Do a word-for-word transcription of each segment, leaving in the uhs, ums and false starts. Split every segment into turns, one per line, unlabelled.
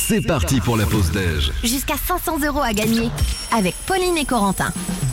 C'est parti pour la pause déj.
Jusqu'à cinq cents euros à gagner avec Pauline et Corentin.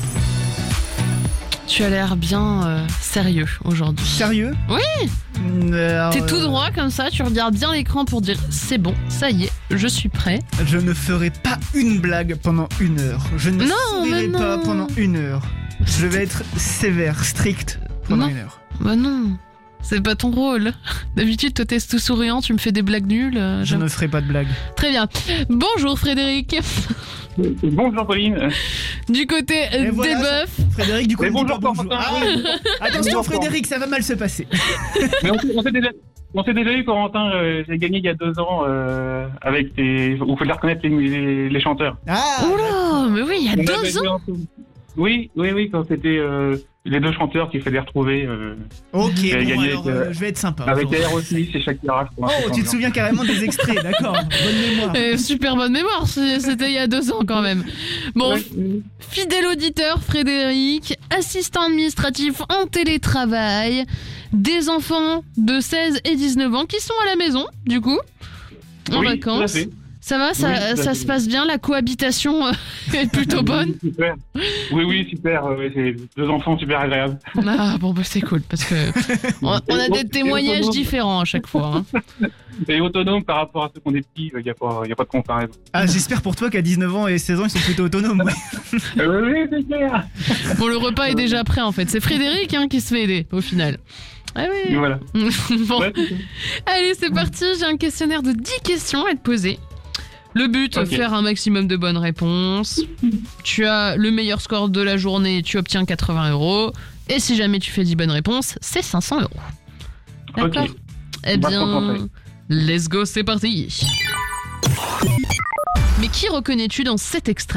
Tu as l'air bien euh, sérieux aujourd'hui.
Sérieux ?
Oui.
Alors,
T'es tout
euh,
droit comme ça, tu regardes bien l'écran pour dire c'est bon, ça y est, je suis prêt.
Je ne ferai pas une blague pendant une heure. Je ne
Non,
sourirai
mais
pas
non.
pendant une heure. Je vais être sévère, strict pendant
Non.
une heure.
Bah non, c'est pas ton rôle. D'habitude, toi t'es tout souriant, tu me fais des blagues nulles. euh,
Je
j'aime-
ne ferai pas de blague.
Très bien. Bonjour Frédéric.
Bonjour Pauline.
Du côté euh,
Et voilà,
des
ça-
bœufs.
Frédéric, du coup,
Mais
ne dis
bonjour,
pas bonjour.
Corentin.
Ah,
Oui.
attention
Bonjour,
Frédéric, ça va mal se passer.
Mais on, s'est- on s'est déjà, on s'est déjà eu, Corentin. euh, j'ai gagné il y a deux ans euh, avec tes. Vous pouvez reconnaître les, les, les chanteurs.
Ah,
Oula, mais oui, il y a
On avait
deux
joué
ans.
ensemble. Oui, oui, oui, quand c'était euh, les deux chanteurs qu'il fallait retrouver euh,
ok,
J'ai
bon,
gagné
alors
avec, euh,
euh, je vais être sympa.
avec
aujourd'hui.
Aerosmith et Shakira. je crois, un
Oh,
truc
tu te
dans
souviens carrément des extraits, d'accord. Bonne mémoire.
Euh, super bonne mémoire, c'est- c'était il y a deux ans quand même. Bon,
le genre. Ouais.
fidèle auditeur Frédéric, assistant administratif en télétravail, des enfants de seize et dix-neuf ans qui sont à la maison, du coup, en
Oui,
vacances.
tout à fait.
Ça va, ça,
Oui, tout à
ça
fait.
se passe bien, la cohabitation euh, est plutôt bonne.
Super. Oui, oui, super. euh, ouais, c'est deux enfants super agréables.
Ah bon, bah c'est cool, parce que on, on a des témoignages différents à chaque fois. hein.
Et autonome par rapport à ceux qu'on est petits, il n'y a, pas- y a pas de comparaison.
Ah, j'espère pour toi qu'à dix-neuf ans et seize ans, ils sont plutôt autonomes. Ouais.
Euh, oui, oui, c'est clair.
Bon, le repas est déjà prêt en fait, c'est Frédéric hein, qui se fait aider au final. Ah
Et
oui.
voilà.
Bon.
Ouais, c'est ça.
Allez, c'est parti, j'ai un questionnaire de dix questions à te poser. Le but,
Ok.
faire un maximum de bonnes réponses. Tu as le meilleur score de la journée, tu obtiens quatre-vingts euros. Et si jamais tu fais dix bonnes réponses, c'est cinq cents euros. D'accord.
Ok.
Eh
On va se
bien,
concentrer.
let's go, c'est parti. Mais qui reconnais-tu dans cet extrait ?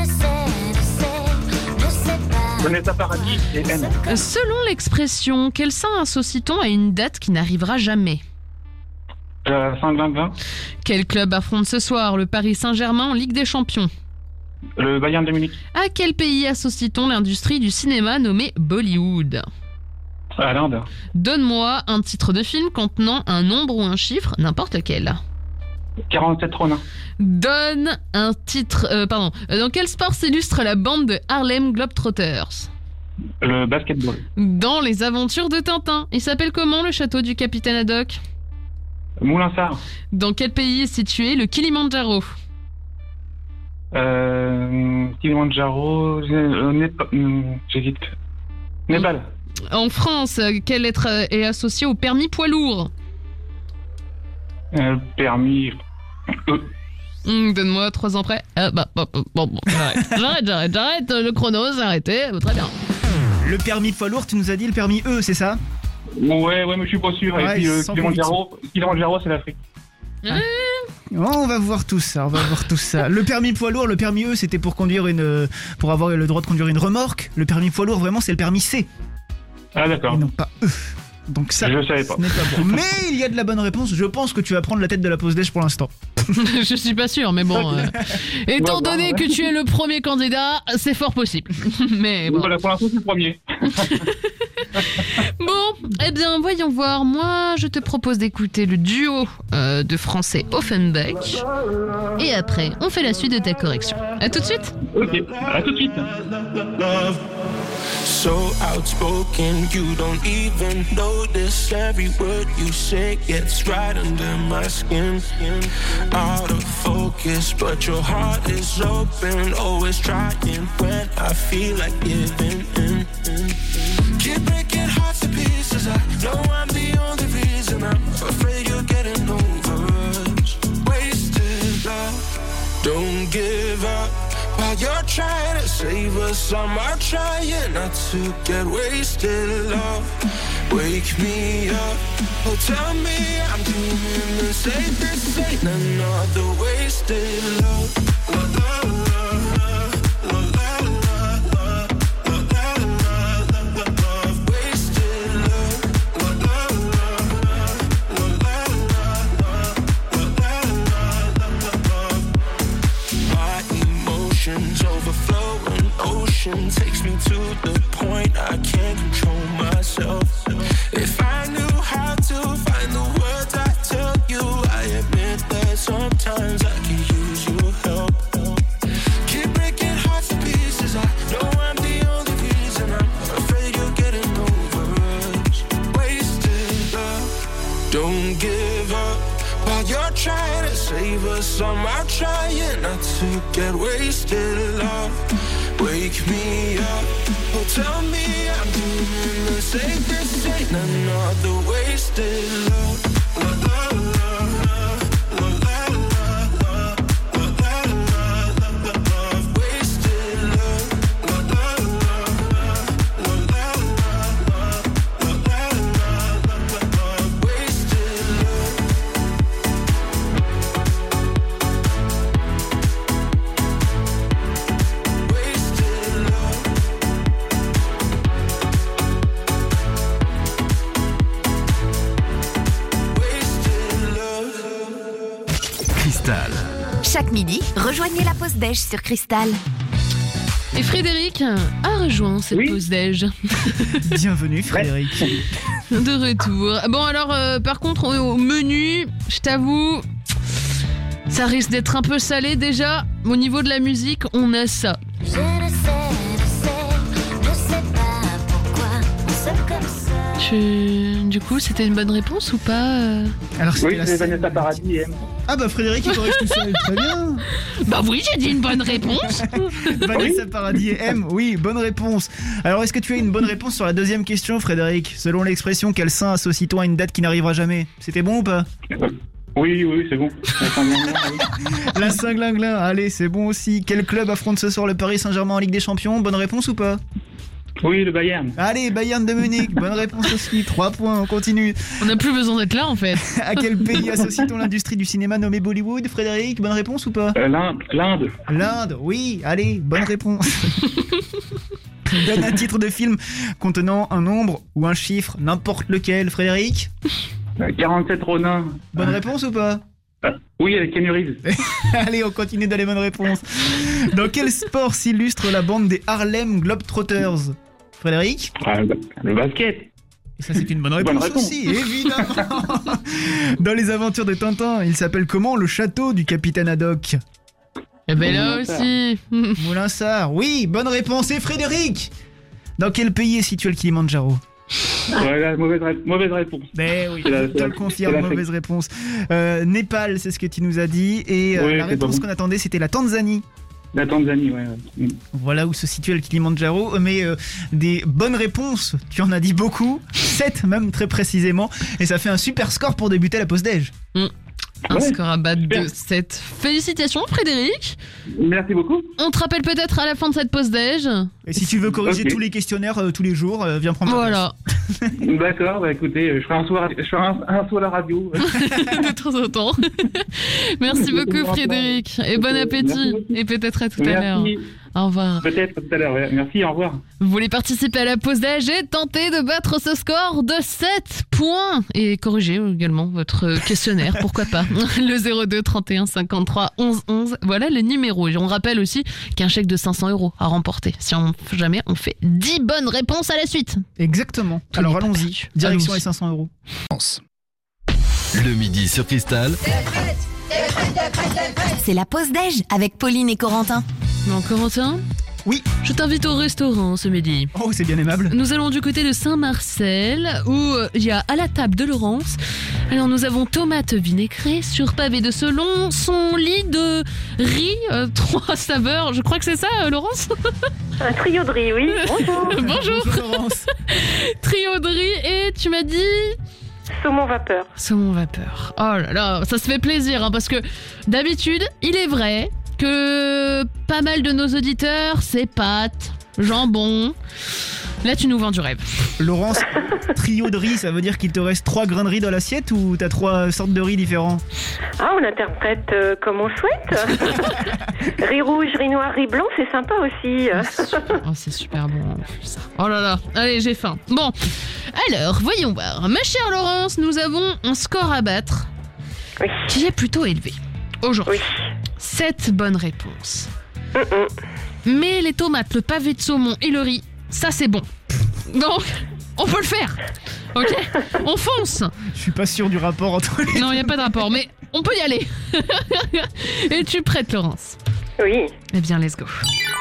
Vanessa Paradis et M.
Selon l'expression, quel saint associe-t-on à une date qui n'arrivera jamais ?
Euh, cinq vingt vingt.
Quel club affronte ce soir le Paris Saint-Germain en Ligue des Champions ?
Le Bayern de Munich.
À quel pays associe-t-on l'industrie du cinéma nommée Bollywood ?
À l'Inde.
Donne-moi un titre de film contenant un nombre ou un chiffre, n'importe lequel.
quarante-sept Ronin.
Donne un titre... euh, pardon. Dans quel sport s'illustre la bande de Harlem Globetrotters ?
Le basketball.
Dans les aventures de Tintin. Il s'appelle comment le château du capitaine Haddock ?
Moulinsart.
Dans quel pays est situé le Kilimandjaro ?
Euh, Kilimanjaro. euh, Népa- hum, J'hésite. Népal.
En France, quelle lettre est associée au permis poids lourd ?
Euh, permis. Euh,
Hum, Donne-moi trois ans près. Ah, bah, bah, bah, bon, bon, j'arrête, j'arrête, j'arrête, j'arrête, le chrono, c'est arrêté, très bien.
Le permis poids lourd, tu nous as dit le permis E, c'est ça ?
Ouais, ouais, mais je suis pas sûr.
Ouais,
et puis, euh,
sans
Kilimanjaro, Kilimanjaro, c'est l'Afrique.
Oh, on va voir tout ça, on va voir tout ça. Le permis poids lourd, le permis E, c'était pour conduire une, pour avoir le droit de conduire une remorque. Le permis poids lourd, vraiment, c'est le permis C,
Ah, d'accord.
et non pas E. Donc ça,
Je savais pas.
ce n'est pas bon. Mais il y a de la bonne réponse. Je pense que tu vas prendre la tête de la pause déj pour l'instant.
Je suis pas sûr, mais bon. euh, étant
On va voir,
donné
ouais.
que tu es le premier candidat, c'est fort possible. Mais bon.
Voilà, pour l'instant, c'est le premier.
Bon, eh bien, voyons voir. Moi, je te propose d'écouter le duo euh, de français Offenbach. Et après, on fait la suite de ta correction. À tout de suite.
Ok, à tout de suite.
So outspoken, you don't even notice. Every word you say gets right under my skin. Out of focus, but your heart is open. Always trying when I feel like giving in. Keep breaking hearts to pieces. I know I'm the only reason. I'm afraid you're getting over us. Wasted love. Don't give up. While you're trying to save us, I'm out trying not to get wasted. Love, wake me up. Oh, tell me I'm doing the same. This ain't another wasted love. Love, love, love, love, love, love, love, love, love, love, love, wasted love. Love, love, love, love, love, love, love, love, love. My emotions overflow, an ocean takes me to the point I can't control myself. If I knew how to find the words I tell you, I admit that sometimes I you're trying to save us. I'm out trying not to get wasted. Love, wake me up. Oh, tell me I'm doing the safest. Ain't another wasted love. Love, love, love, love, love, love, love, love, love, love, love, wasted love. Love, love, love, love, love, love, love, love, love, love, wasted love. Wasted love. Wasted love.
Cristal.
Chaque midi, rejoignez la pause déj sur Cristal.
Et Frédéric a rejoint cette
Oui.
pause déj.
Bienvenue Frédéric.
De retour. Bon alors, euh, par contre, on est au menu, je t'avoue, ça risque d'être un peu salé déjà. Au niveau de la musique, on a ça.
Je ne sais, je sais, je sais pas pourquoi on s'aime comme ça.
Tu... Du coup, c'était une bonne réponse ou pas euh
Alors c'était
Oui,
la
c'est
scène-
Vanessa Paradis et M.
Ah bah Frédéric il corrige tout seul, très bien.
Bah oui, j'ai dit une bonne réponse.
Vanessa Paradis et M, oui, bonne réponse. Alors est-ce que tu as une bonne réponse sur la deuxième question Frédéric? Selon l'expression, quel saint associe-t-on à une date qui n'arrivera jamais? C'était bon ou pas?
Oui, oui, c'est bon.
La Saint-Glinglin, allez, c'est bon aussi. Quel club affronte ce soir le Paris Saint-Germain en Ligue des Champions? Bonne réponse ou pas?
Oui, le Bayern.
Allez, Bayern de Munich, bonne réponse aussi. Trois points, on continue.
On n'a plus besoin d'être là en fait.
À quel pays associe-t-on l'industrie du cinéma nommée Bollywood? Frédéric, bonne réponse ou pas?
Euh, L'Inde. L'Inde.
L'Inde, oui, allez, bonne réponse. Donne un titre de film contenant un nombre ou un chiffre, n'importe lequel. Frédéric,
Euh, quarante-sept Ronin.
bonne réponse ou pas?
Euh, oui, avec Keanu Reeves.
Allez, on continue dans les bonnes réponses. Dans quel sport s'illustre la bande des Harlem Globetrotters? Frédéric?
Ah, le, le basket.
Et ça, c'est une bonne réponse,
Bonne réponse.
aussi, évidemment. Dans les aventures de Tintin, il s'appelle comment le château du capitaine Haddock?
Et ben là
Moulinsart.
aussi.
Moulinsart, oui, bonne réponse. Et Frédéric? Dans quel pays est situé le Kilimandjaro?
Ouais, la mauvaise, ré- mauvaise réponse.
Ben oui,
C'est la-
je te
c'est
le
la-
confirme,
c'est la
mauvaise réponse. Euh, Népal, c'est ce que tu nous as dit. Et euh,
Oui,
la
c'est
réponse
pas bon.
qu'on attendait, c'était la Tanzanie.
La Tanzanie, ouais. ouais.
Voilà où se situe le Kilimandjaro. Mais euh, des bonnes réponses, tu en as dit beaucoup. sept même très précisément. Et ça fait un super score pour débuter la pause déj.
Un
Ouais,
score à battre
super.
de sept. Félicitations Frédéric.
Merci beaucoup.
On te rappelle peut-être à la fin de cette pause déj.
Et si tu veux corriger
Ok.
tous les questionnaires euh, tous les jours, euh, viens prendre ta
Voilà.
D'accord, bah écoutez, euh, je ferai un soir, je ferai un, un soir à la radio.
De temps en temps. Merci beaucoup Frédéric. Et bon
Merci
appétit.
beaucoup.
Et peut-être à tout à l'heure.
Merci.
Au revoir.
Peut-être tout à l'heure, ouais. Merci, au revoir.
Vous voulez participer à la pause d'âge et tenter de battre ce score de sept points et corriger également votre questionnaire, pourquoi pas. Le zéro deux trente et un cinquante-trois onze onze, voilà le numéro. Et on rappelle aussi qu'un chèque de cinq cents euros à remporter si on, jamais on fait dix bonnes réponses à la suite.
Exactement.
Tout
Alors
n'est pas
allons-y.
perdu.
Direction
Allons-y.
les cinq cents euros.
Le midi sur Cristal.
C'est la pause déj avec Pauline et Corentin.
Non, Corentin ?
Oui.
Je t'invite au restaurant ce midi.
Oh, c'est bien aimable.
Nous allons du côté de Saint-Marcel où euh, il y a à la table de Laurence. Alors nous avons tomate vinaigrée sur pavé de selon, son lit de riz, euh, trois saveurs. Je crois que c'est ça, euh, Laurence.
Un trio de riz, oui. Bonjour.
Bonjour.
Bonjour Laurence.
Trio de riz et tu m'as dit
Saumon vapeur.
saumon vapeur. Oh là là, ça se fait plaisir hein, parce que d'habitude, il est vrai que pas mal de nos auditeurs, c'est pâtes, jambon. Là, tu nous vends du rêve.
Laurence, trio de riz, ça veut dire qu'il te reste trois grains de riz dans l'assiette ou t'as trois sortes de riz différents?
Ah, on interprète euh, comme on souhaite. Riz rouge, riz noir, riz blanc, c'est sympa aussi.
Oh, c'est super bon. en plus, ça. Oh là là, allez, j'ai faim. Bon, alors, voyons voir. Ma chère Laurence, nous avons un score à battre
Oui.
qui est plutôt élevé. Aujourd'hui,
Oui.
sept bonnes réponses.
Mm-mm.
Mais les tomates, le pavé de saumon et le riz, ça c'est bon. Donc, on peut le faire. Ok? On fonce.
Je suis pas sûr du rapport entre les...
Non, il n'y a pas de rapport, mais on peut y aller. Es-tu prête, Laurence?
Oui.
Eh bien, let's go.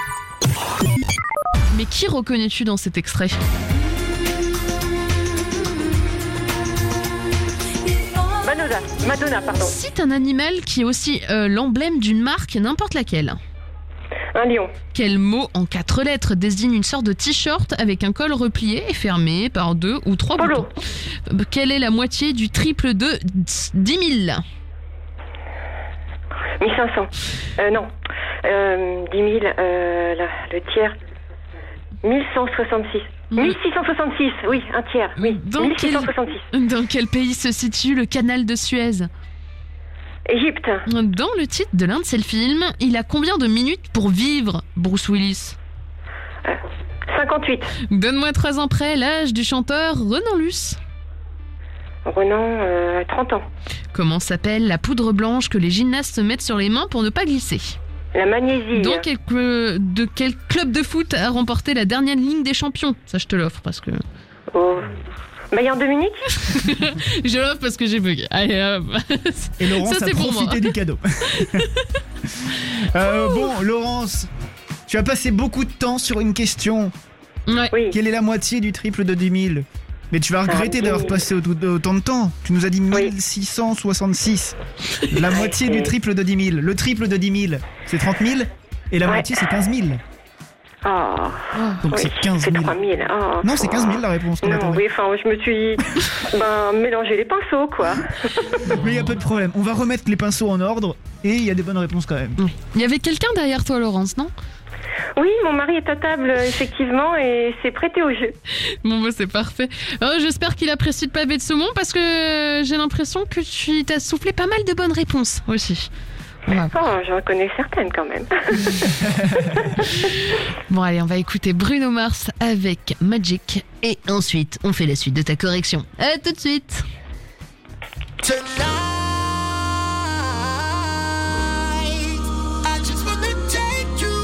Mais qui reconnais-tu dans cet extrait?
Manon Madonna, Madonna, pardon.
Cite un animal qui est aussi euh, l'emblème d'une marque, n'importe laquelle.
Un lion.
Quel mot en quatre lettres désigne une sorte de t-shirt avec un col replié et fermé par deux ou trois
Polo.
boutons? Quelle est la moitié du triple de dix mille?
mille cinq cents. Euh, non. Euh, dix mille, euh, la- le tiers. mille cent soixante-six. mille six cent soixante-six, oui, un tiers, oui.
Dans
mille six
quel,
cent soixante-six.
dans quel pays se situe le canal de Suez?
Égypte.
Dans le titre de l'un de ses films, il a combien de minutes pour vivre, Bruce Willis?
cinquante-huit.
Donne-moi trois ans près l'âge du chanteur Renan Luce.
Renan, euh, trente ans.
Comment s'appelle la poudre blanche que les gymnastes mettent sur les mains pour ne pas glisser?
La magnésie.
Dans quel, cl- de quel club de foot a remporté la dernière Ligue des Champions? Ça, je te l'offre parce que...
Oh. Bayern de Munich.
Je l'offre parce que j'ai bugué. Allez, hop.
Et Laurence
Ça,
a
c'est pour
profité
moi.
du cadeau. Euh, bon, Laurence, tu as passé beaucoup de temps sur une question.
Ouais.
Oui.
Quelle est la moitié du triple de dix mille? Mais tu vas regretter
Ah,
d'avoir
oui.
passé autant autant de temps. Tu nous as dit
Oui.
mille six cent soixante-six. La moitié du triple de dix mille. Le triple de dix mille, c'est trente mille. Et la
Ouais.
moitié, c'est quinze mille.
Oh.
Donc
Oui,
c'est quinze
c'est
mille.
trois mille. Oh.
Non, c'est quinze mille la réponse qu'on
Non,
attendait.
oui, enfin, je me suis ben, mélangé les pinceaux, quoi.
Mais il n'y a pas de problème. On va remettre les pinceaux en ordre. Et il y a des bonnes réponses quand même.
Il y avait quelqu'un derrière toi, Laurence, non?
Oui, mon mari est à table, effectivement, et s'est prêté au jeu.
Bon, bah, c'est parfait. Alors, j'espère qu'il apprécie le pavé de saumon parce que j'ai l'impression que tu t'as soufflé pas mal de bonnes réponses aussi. On va-
Oh, j'en connais certaines, quand même.
Bon, allez, on va écouter Bruno Mars avec Magic. Et ensuite, on fait la suite de ta correction. À tout de suite.
I just wanna take you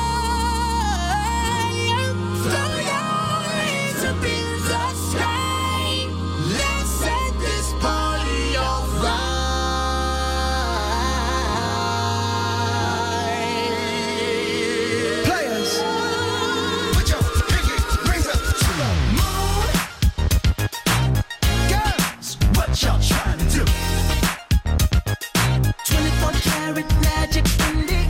higher, throw your hands up in the sky. Let's set this party on fire. Players, put your pinky rings up to the moon. Girls, what y'all trying to do? twenty-four karat magic in the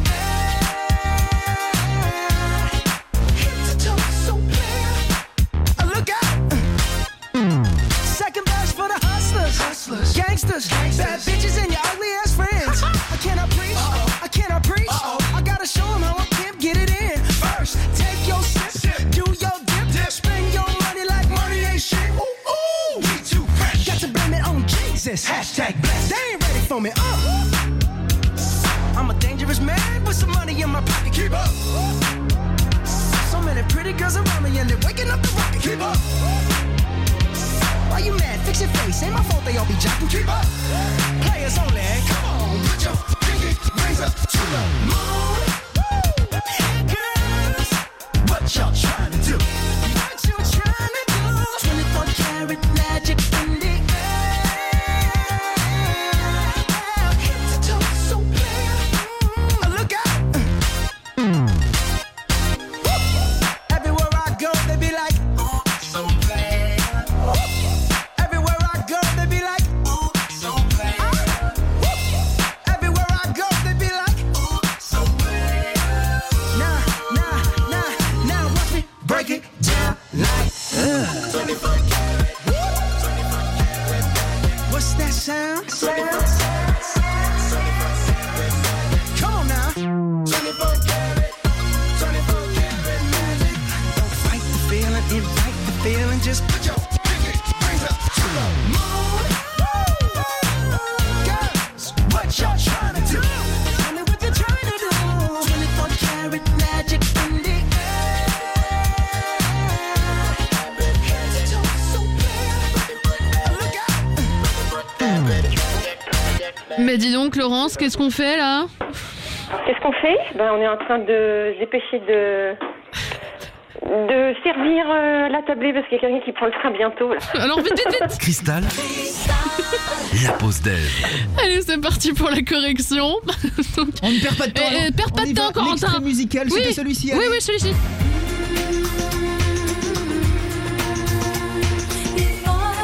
air. Head to toe, so clear. Uh, look out! Second verse for the hustlers, hustlers, gangsters, bad bitches, and your ugly ass friends. I cannot preach, I cannot preach. I gotta show 'em how I can get it in. First, take your sip, do your dip, spend your money like money ain't shit. Ooh, ooh, we too fresh. Got to blame it on Jesus. Hashtag blessed. They ain't ready for me. Uh. I'm a dangerous man with some money in my pocket. Keep up. So many pretty girls around me and they're waking up the rocket. Keep up. Why you mad? Fix your face. Ain't my fault they all be jocking. Keep up. Players only. Come on, put your pinky rings up to the moon. Girls, what y'all trying to do? What you trying to do? twenty-four karat magic in the air. Head to toe, so clear. Uh, look out. Everywhere I go, they be like, oh, so bad. Everywhere I go, they be like, oh, so bad. Everywhere I go, they be like, oh, so bad. Nah, nah, nah, now watch me break it down like twenty-four karat. What's that sound? Come on now. twenty-four karat, twenty-four karat magic. Don't fight the feeling, invite the feeling. Just put your pinky rings up to the moon. Girls, what y'all trying to do? Tell me what you're trying to do. twenty-four karat magic in the air. Head to toe, so clear. Look out.
Mais dis donc, Laurence, qu'est-ce qu'on fait là?
Qu'est-ce qu'on fait? Ben, on est en train de se dépêcher de... de servir euh, la tablée parce qu'il y a quelqu'un qui prend le train bientôt, là.
Alors vite, vite, vite.
Cristal, la pause déj.
Allez, c'est parti pour la correction. Donc,
On ne perd pas de temps.
Eh, eh,
alors.
perds pas
On y
de temps,
va.
Corentin.
L'extrait musical,
Oui.
c'était celui-ci.
Oui,
allez.
oui, celui-ci.
Harry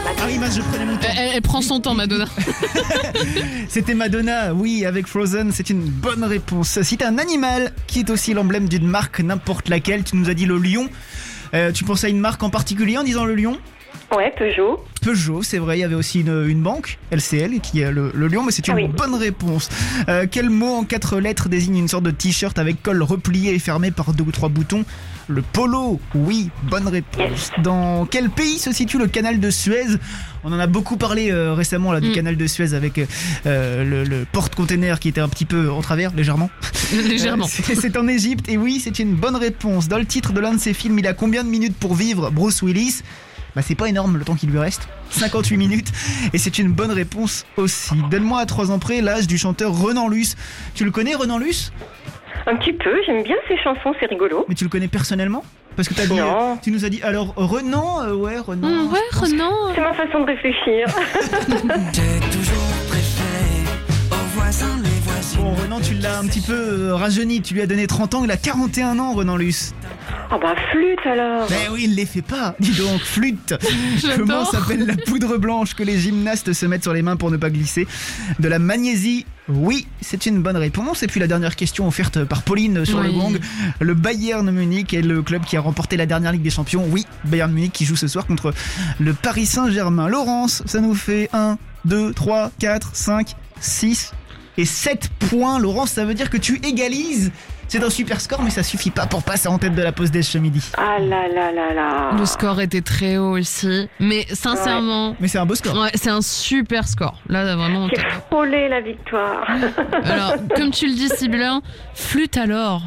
dommage, je prenais mon temps.
Elle, elle prend son temps, Madonna.
C'était Madonna, oui, avec Frozen, c'est une bonne réponse. Si t'as un animal qui est aussi l'emblème d'une marque, n'importe laquelle, tu nous as dit le lion. Euh, tu pensais à une marque en particulier en disant le lion ?
Ouais, Peugeot.
Peugeot, c'est vrai, il y avait aussi une, une banque, L C L, qui est le, le lion, mais c'est une
Ah oui.
bonne réponse. Euh, quel mot en quatre lettres désigne une sorte de t-shirt avec col replié et fermé par deux ou trois boutons ? Le polo, oui, bonne réponse.
Yes.
Dans quel pays se situe le canal de Suez ? On en a beaucoup parlé euh, récemment là, du
Mm.
canal de Suez avec euh, le, le porte-container qui était un petit peu en travers, légèrement.
Légèrement.
Euh, c'est, c'est en Égypte, et oui, c'est une bonne réponse. Dans le titre de l'un de ses films, il a combien de minutes pour vivre, Bruce Willis ? Bah c'est pas énorme le temps qu'il lui reste, cinquante-huit minutes, et c'est une bonne réponse aussi. Donne-moi à trois ans près l'âge du chanteur Renan Luce. Tu le connais, Renan Luce ?
Un petit peu, j'aime bien ces chansons, c'est rigolo.
Mais tu le connais personnellement ? Parce que t'as dit,
Non.
euh, tu nous as dit, alors Renan, euh, ouais, Renan.
Mmh, ouais,
je pense que-
Renan.
C'est ma façon de réfléchir.
J'ai toujours préféré aux voisins les voisines.
Bon, Renan, tu l'as un petit peu euh, rajeuni, tu lui as donné trente ans, il a quarante et un ans, Renan Luce.
Ah bah flûte alors.
Mais oui, il les fait pas. Dis donc, flûte.
J'adore.
Comment s'appelle la poudre blanche que les gymnastes se mettent sur les mains pour ne pas glisser ? De la magnésie. Oui, c'est une bonne réponse. Et puis la dernière question offerte par Pauline sur le
Oui.
gong. Le Bayern Munich est le club qui a remporté la dernière Ligue des Champions. Oui, Bayern Munich qui joue ce soir contre le Paris Saint-Germain. Laurence, ça nous fait un, deux, trois, quatre, cinq, six et sept points. Laurence, ça veut dire que tu égalises. C'est un super score, mais ça suffit pas pour passer en tête de la pause déj ce midi.
Ah là là là là.
Le score était très haut aussi. Mais sincèrement,
Mais c'est un beau score.
ouais, c'est un super score. Là, vraiment.
J'ai
t'as-
frôlé la victoire.
Alors, comme tu le dis si bien, flûte alors.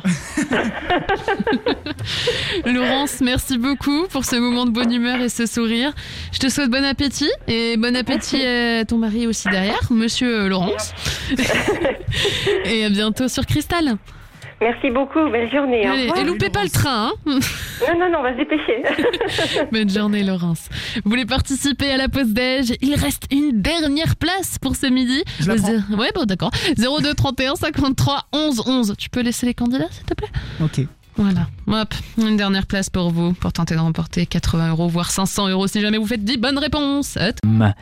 Laurence, merci beaucoup pour ce moment de bonne humeur et ce sourire. Je te souhaite bon appétit et bon appétit à ton mari aussi derrière, monsieur Laurence. Et à bientôt sur Cristal.
Merci beaucoup, belle journée. Au
Allez,
revoir.
et loupez pas le train, hein.
Non, non, non, on va se dépêcher.
Bonne journée Laurence. Vous voulez participer à la pause déj ? Il reste une dernière place pour ce midi.
Je la
Le
prends.
zé- Ouais, bon d'accord. zéro deux trente et un cinquante-trois onze onze. Tu peux laisser les candidats s'il te plaît ?
Ok.
Voilà, hop, une dernière place pour vous, pour tenter de remporter quatre-vingts euros, voire cinq cents euros si jamais vous faites dix bonnes réponses. Hop.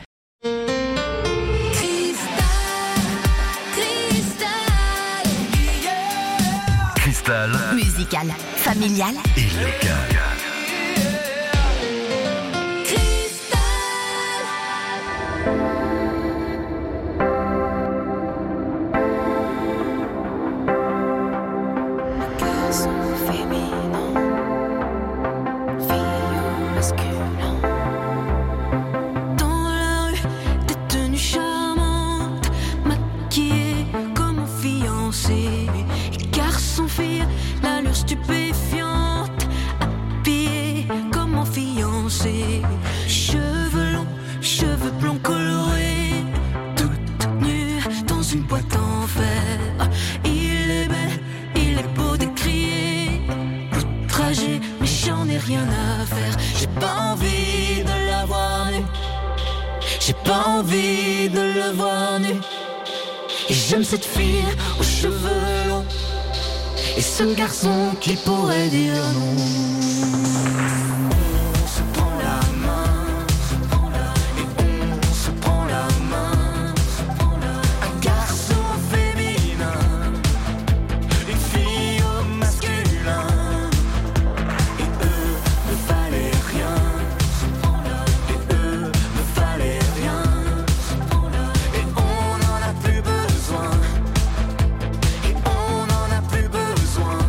Cristal
Musical, familial,
et local.
Garçon féminin, fille masculin. Dans la rue, des tenues charmantes, maquillées comme un fiancé. Garçon, fille, l'allure stupéfiante, habillée comme un fiancé. Cheveux longs, cheveux blonds colorés, toute nue dans une boîte en fer. Il est bel, il est beau d'écrier, outragé, mais j'en ai rien à faire. J'ai pas envie de la voir nue, j'ai pas envie de le voir nu. Et j'aime cette fille aux cheveux longs, et ce garçon qui pourrait dire non. On se prend la main, et on se prend la main. Un garçon féminin, une fille au masculin. Et eux ne valaient rien, et eux ne valaient rien. Et on n'en a plus besoin, et on n'en a plus besoin.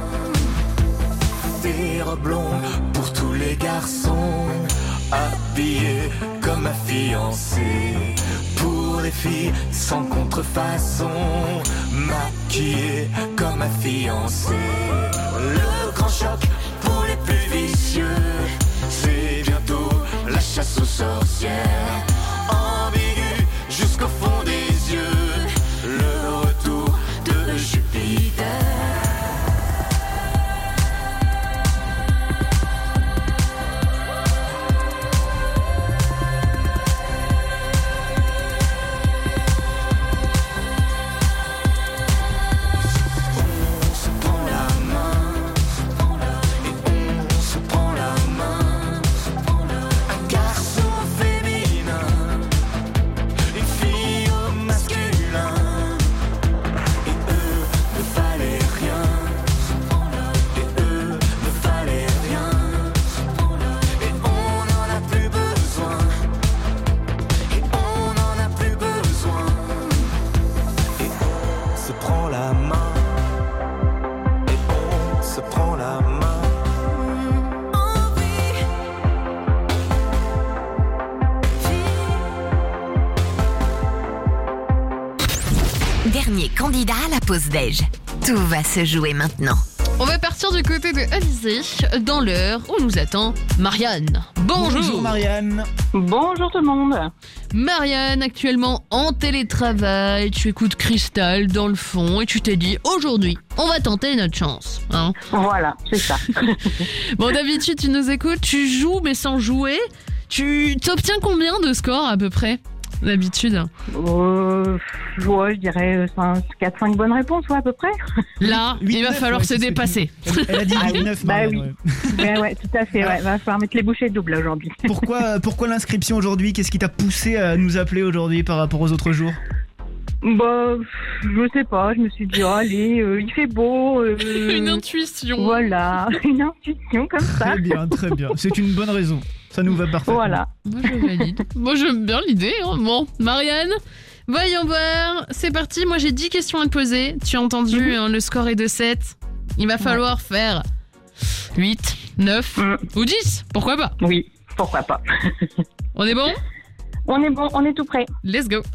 Des robes longues pour tous les garçons, habillés comme un fiancé. Pour les filles sans contrefaçon, maquillées comme un fiancé. Le grand choc pour les plus vicieux, c'est bientôt la chasse aux sorcières. Ambigu jusqu'au fond des yeux, le retour de Jupiter. On se prend la main, et on se prend la main. Un garçon féminin,
Dernier candidat à la pause déj. Tout va se jouer maintenant.
On va partir du côté de Alizé, dans l'heure où nous attend Marianne. Bonjour.
Bonjour Marianne.
Bonjour tout le monde.
Marianne, actuellement en télétravail, tu écoutes Cristal dans le fond et tu t'es dit aujourd'hui, on va tenter notre chance. Hein.
Voilà, c'est ça.
Bon, d'habitude, tu nous écoutes, tu joues mais sans jouer. Tu t'obtiens combien de scores à peu près d'habitude?
Euh, ouais, je dirais quatre cinq bonnes réponses, ouais, à peu près.
Là,
huit,
il va
neuf,
falloir
ouais,
se
c'est ce que
dépasser.
tu- Elle, elle a dit
Ah oui,
neuf,
bah
Marianne,
oui.
ouais.
Ouais, ouais, tout à fait, ouais. Va falloir mettre les bouchées doubles là, aujourd'hui.
Pourquoi, pourquoi l'inscription aujourd'hui? Qu'est-ce qui t'a poussé à nous appeler aujourd'hui par rapport aux autres jours?
Bah, je sais pas, je me suis dit, oh, allez, euh, il fait beau. euh,
Une intuition.
Voilà, une intuition comme ça.
Très bien, très bien. C'est une bonne raison. Ça nous va parfaitement.
Voilà.
Moi, je valide. Moi, j'aime bien l'idée. Hein. Bon, Marianne, voyons voir. C'est parti. Moi, j'ai dix questions à te poser. Tu as entendu,
Mhm.
hein, le score est de sept. Il va falloir faire huit, neuf
Mhm.
ou dix. Pourquoi pas?
Oui, pourquoi pas.
On est bon?
On est bon, on est tout prêt.
Let's go.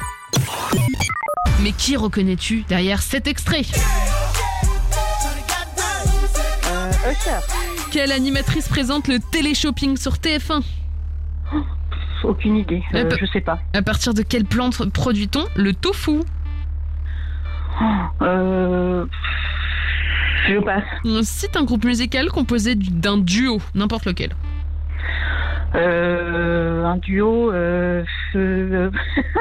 Mais qui reconnais-tu derrière cet extrait?
Euh, Usher.
Quelle animatrice présente le télé-shopping sur T F un?
Aucune idée, euh,
Eh ben-
je sais pas.
À partir de quelle plante produit-on le tofu?
Euh... Je passe.
Cite un groupe musical composé d'un duo, n'importe lequel.
Euh, un duo. Euh, euh,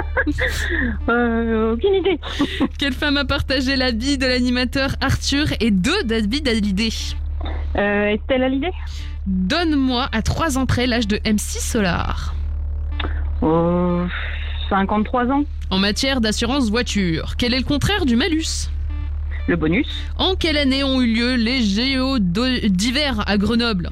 euh, aucune idée.
Quelle femme a partagé la vie de l'animateur Arthur et de David Hallyday?
Euh, Estelle Hallyday.
Donne-moi à trois ans près l'âge de M C Solar.
Euh, cinquante-trois ans.
En matière d'assurance voiture, quel est le contraire du malus?
Le bonus.
En quelle année ont eu lieu les J O d'hiver à Grenoble?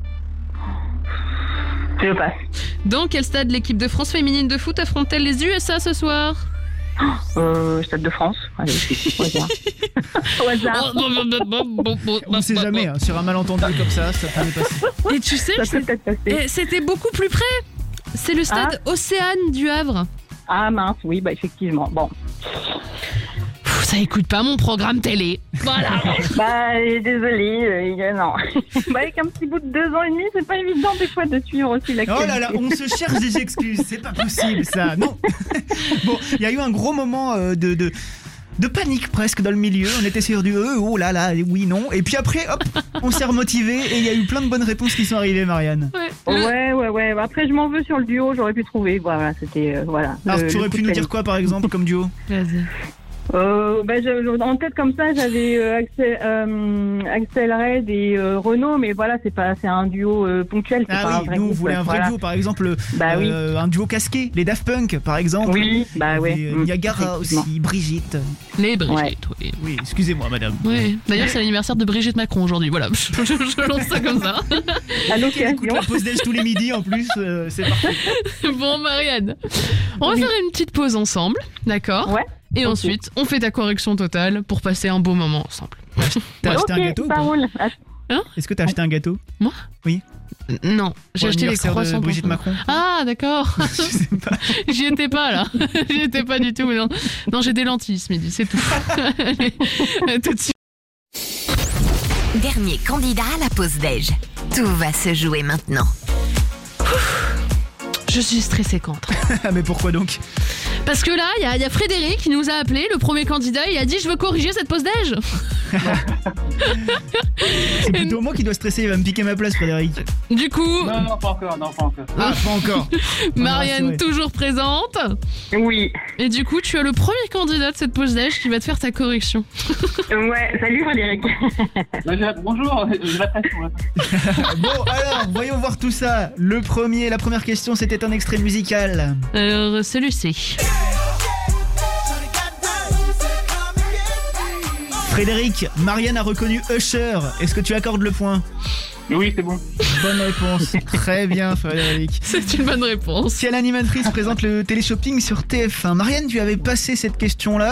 Je passe.
Dans quel stade l'équipe de France féminine de foot affronte-t-elle les U S A ce soir?
Euh, Stade de France. Allez, au hasard. Au hasard.
On sait jamais, hein, sur un malentendu comme ça, ça peut passer.
Et tu sais,
Ça
que
peut peut-être passer.
c'est- c'était beaucoup plus près. C'est le stade Océane du Havre.
Ah mince, oui, bah effectivement. Bon.
Pff, ça écoute pas mon programme télé. Voilà.
Bah, désolé, euh, non. Bah, avec un petit bout de deux ans et demi, c'est pas évident des fois de suivre aussi la
Oh là là, on se cherche des excuses, c'est pas possible ça, non. Bon, il y a eu un gros moment euh, de, de, de panique presque dans le milieu, on était sur du euh, oh là là, oui, non, et puis après, hop, on s'est remotivé et il y a eu plein de bonnes réponses qui sont arrivées, Marianne.
Ouais. Le-
Ouais, ouais, ouais. Après, je m'en veux sur le duo, j'aurais pu trouver. Voilà, c'était. euh, voilà.
Alors
Le-
tu
le
aurais
coup
pu
de
nous
panique.
dire quoi par exemple comme duo?
Vas-y.
Euh, bah, je- en tête comme ça, j'avais euh, Axel, euh, Axel Red et euh, Renaud, mais voilà, c'est pas, c'est un duo euh, ponctuel. C'est pas
Ah
un
oui,
vrai
nous on
groupe,
voulait un vrai
voilà.
duo, par exemple
Bah oui.
euh, un duo casqué, les Daft Punk par exemple.
Oui, bah ouais.
Et, euh,
Mm,
Niagara
effectivement.
aussi, Brigitte.
Les Brigitte, oui.
Oui, excusez-moi madame.
Oui. D'ailleurs, c'est l'anniversaire de Brigitte Macron aujourd'hui. Voilà, je, je- je lance ça comme ça.
À
Elle écoute
l'occasion.
la pause déj tous les midis en plus, euh, c'est parfait.
Bon, Marianne, on va
Oui.
faire une petite pause ensemble, d'accord?
Ouais.
Et
Ok.
ensuite, on fait ta correction totale pour passer un beau moment ensemble.
T'as acheté
Ok,
un gâteau ou
ça
pas?
roule. Ah,
Est-ce que t'as acheté un gâteau?
N- Non, j'ai
Pour
acheté les
l'anniversaire de
croissants. pour
Brigitte
toi.
Macron.
Ah, d'accord.
Je sais pas.
J'y étais pas là. J'y étais pas du tout. Non, non j'ai des lentilles ce midi, c'est tout. Allez, à tout de suite.
Dernier candidat à la pause déj. Tout va se jouer maintenant.
Je suis stressée contre.
Ah, mais pourquoi donc?
Parce que là, il y, a- il y a Frédéric qui nous a appelé, le premier candidat, il a dit je veux corriger cette pause déj.
C'est plutôt moi qui dois stresser, il va me piquer ma place, Frédéric.
Du coup,
Non, non, pas encore, non, pas encore.
Ah, pas encore.
Marianne
rassuré.
toujours présente.
oui.
Et du coup, tu as le premier candidat de cette pause déj qui va te faire ta correction.
Ouais. Salut Frédéric.
Bah, j'ai- Bonjour, j'ai la pression là.
Bon, alors, voyons voir tout ça. Le premier, la première question, c'était un extrait musical.
Alors, celui-ci.
Frédéric, Marianne a reconnu Usher. Est-ce que tu accordes le point?
Oui, c'est bon.
Bonne réponse. Très bien, Frédéric.
C'est une bonne réponse.
Quelle animatrice présente le téléshopping sur T F un? Marianne, tu avais passé cette question-là.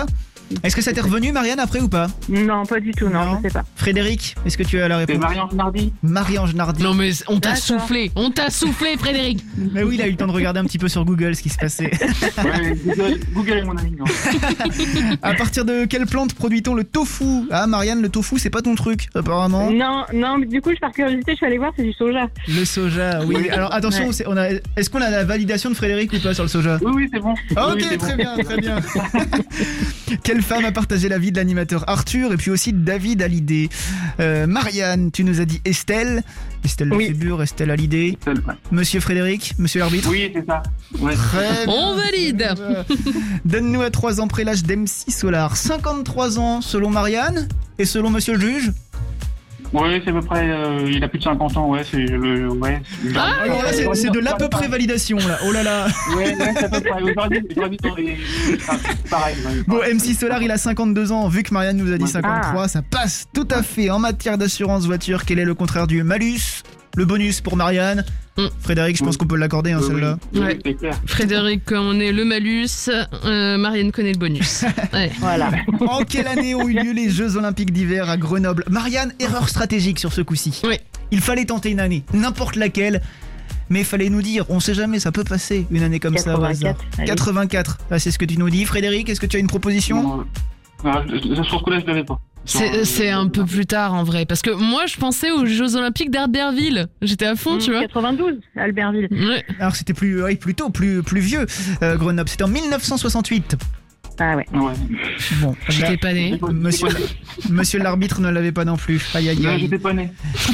Est-ce que ça t'est revenu, Marianne, après ou pas?
Non, pas du tout, non,
Non.
je sais pas.
Frédéric, est-ce que tu as la
C'est
réponse?
Marie-Ange Nardi.
Marie-Ange Nardi.
Non mais on t'a
D'accord.
soufflé, on t'a soufflé Frédéric.
Mais oui, il a eu le temps de regarder un petit peu sur Google ce qui se passait.
Ouais, Google, Google est mon ami. Non.
À partir de quelle plante produit-on le tofu? Ah, Marianne, le tofu, c'est pas ton truc, apparemment.
Non, non, mais du coup, je par curiosité, je suis allée voir, c'est du soja.
Le soja, oui. Alors attention,
Ouais.
c'est- on a, est-ce qu'on a la validation de Frédéric ou pas sur le soja?
Oui, oui, c'est bon.
Ok,
Oui, c'est
très
bon.
bien, très bien. Quelle femme a partagé la vie de l'animateur Arthur et puis aussi de David Hallyday? euh, Marianne, tu nous as dit Estelle. Estelle
Oui.
Lefébure, Estelle Hallyday.
Ouais.
Monsieur Frédéric, monsieur l'arbitre.
Oui, c'est ça. Ouais.
Très bien.
On valide.
Euh, Donne-nous à trois ans près l'âge d'M C Solar. cinquante-trois ans selon Marianne et selon monsieur le juge.
Ouais, c'est à peu près. Euh, il a plus de cinquante ans, ouais. C'est le. Ouais. c'est-
Ah,
Alors là, c'est, c'est de l'à peu près validation là. Oh là là.
Ouais, ouais, c'est à peu près. J'aurais dit, j'aurais dit dans les- ah, pareil. ouais.
Bon, M C Solar, il a cinquante-deux ans. Vu que Marianne nous a dit cinquante-trois, ça passe tout à fait. En matière d'assurance voiture, quel est le contraire du malus? Le bonus pour Marianne.
Mm.
Frédéric, je pense qu'on peut l'accorder, hein,
Oui,
celle-là.
oui,
Ouais.
c'est clair.
Frédéric connaît le malus, euh, Marianne connaît le bonus. Ouais.
Voilà.
En quelle année ont eu lieu les Jeux Olympiques d'hiver à Grenoble? Marianne, erreur stratégique sur ce coup-ci.
Oui.
Il fallait tenter une année, n'importe laquelle. Mais il fallait nous dire, on sait jamais, ça peut passer une année comme ça au hasard.
quatre-vingt-quatre. allez.
quatre-vingt-quatre, ah, c'est ce que tu nous dis. Frédéric, est-ce que tu as une proposition?
Non, non, je- je- sur ce coup-là, je l'avais pas.
C'est, c'est un peu plus tard en vrai, parce que moi je pensais aux Jeux Olympiques d'Albertville. J'étais à fond, tu vois.
quatre-vingt-douze, Albertville.
Ouais.
Alors c'était plus, ouais, plus tôt, plus, plus vieux. Euh, Grenoble, c'était en mille neuf cent soixante-huit.
Ah ouais.
Ouais.
Bon,
J'étais pas né.
Monsieur, monsieur l'arbitre ne l'avait pas non plus. Aïe aïe
Non,
aïe.
j'étais pas né.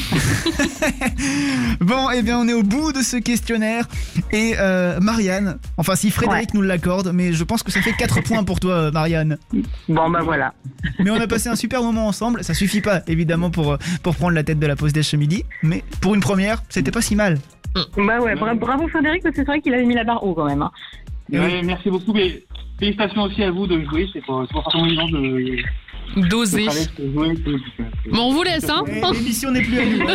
Bon, eh bien, on est au bout de ce questionnaire. Et euh, Marianne, enfin, si Frédéric nous l'accorde, mais je pense que ça fait quatre points pour toi, Marianne.
Bon, bah voilà.
Mais on a passé un super moment ensemble. Ça suffit pas, évidemment, pour, pour prendre la tête de la pause déj ce midi. Mais pour une première, c'était pas si mal.
Bah ouais, bra- bravo Frédéric, parce que c'est vrai qu'il avait mis la barre haut quand même. Hein.
Ouais, merci beaucoup. Mais félicitations aussi à vous de jouer. C'est pas, c'est pas forcément évident de.
Dosé.
de travailler, de jouer, de-
Bon, on vous laisse, hein.
Et l'émission n'est plus à nous.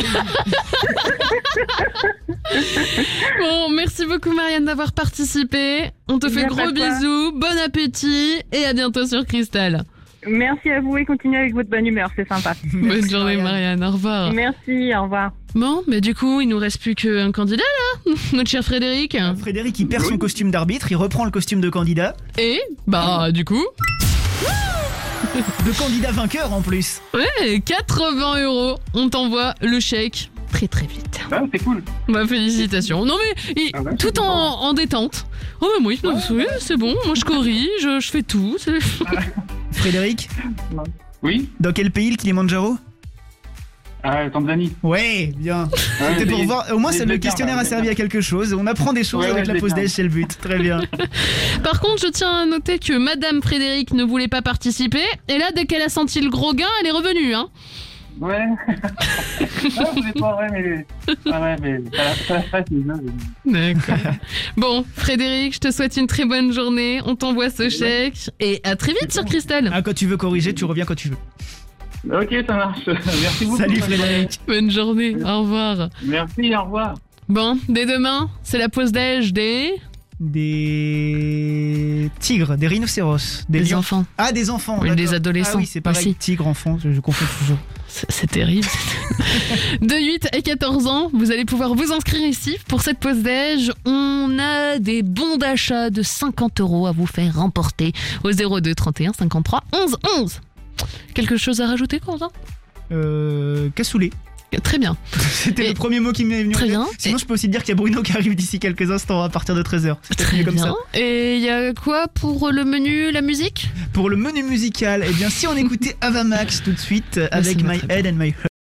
Bon, merci beaucoup Marianne d'avoir participé. On te
Y
fait
a pas
gros
de quoi.
bisous, bon appétit et à bientôt sur Cristal.
Merci à vous et continuez avec votre bonne humeur, c'est sympa.
Bonne journée Marianne, au revoir.
Merci, au revoir.
Bon, mais du coup, il nous reste plus qu'un candidat là, notre cher Frédéric.
Frédéric, il perd son costume d'arbitre, il reprend le costume de candidat.
Et, bah, du coup,
De candidat vainqueur en plus.
ouais, quatre-vingts euros, on t'envoie le chèque très très vite.
Ah, c'est cool.
Bah, félicitations. Non mais, il-
Ah ouais,
tout
c'est
en,
sympa.
en détente. Oh bah oui, non, oui, c'est bon, moi je corrige, je, je fais tout. c'est-
Frédéric,
Oui.
dans quel pays le Kilimanjaro?
Ah, Tanzanie.
Ouais, bien.
Ouais,
C'était pour
j'ai-
voir. Au moins,
j'ai
ça,
le
le
bien,
questionnaire
là,
a
j'ai
servi
bien.
à quelque chose. On apprend des choses
Ouais,
avec
ouais,
la
je
pause
l'ai
déj, c'est le but. Très bien.
Par contre, je tiens à noter que Madame Frédéric ne voulait pas participer. Et là, dès qu'elle a senti le gros gain, elle est revenue. Hein.
Ouais. Ah, vous êtes pas vrai, mais. Ah ouais, mais. Ça la, ça la stresse, mais là, je-
D'accord. Bon, Frédéric, je te souhaite une très bonne journée. On t'envoie ce chèque. Et à très vite sur Cristal.
Ah, quand tu veux corriger, tu reviens quand tu veux.
Ok, ça marche. Merci beaucoup.
Salut Frédéric.
Bonne journée. Au revoir.
Merci, au revoir.
Bon, dès demain, c'est la pause déj des...
Des tigres, des rhinocéros, des,
des
lions.
enfants.
Ah, des enfants.
Oui, des
d'accord.
adolescents
Ah oui, c'est pareil.
aussi.
Tigre, enfant, je, je confonds toujours.
C'est c'est terrible. De huit à quatorze ans, vous allez pouvoir vous inscrire ici pour cette pause déj. On a des bons d'achat de cinquante euros à vous faire remporter au zéro deux trente et un cinquante-trois onze onze. Quelque chose à rajouter, Quentin?
Euh. Cassoulet.
Très bien.
C'était
Et-
le premier mot qui m'est venu. en
Très
tête.
bien.
Sinon,
Et-
je peux aussi dire qu'il y a Bruno qui arrive d'ici quelques instants à partir de treize heures. C'est peut-être
Très
mieux comme
bien.
ça.
Et il y a quoi pour le menu, la musique?
Pour le menu musical, eh bien, si on écoutait Avamax tout de suite avec
ça va
My
très bien.
Head and My Heart.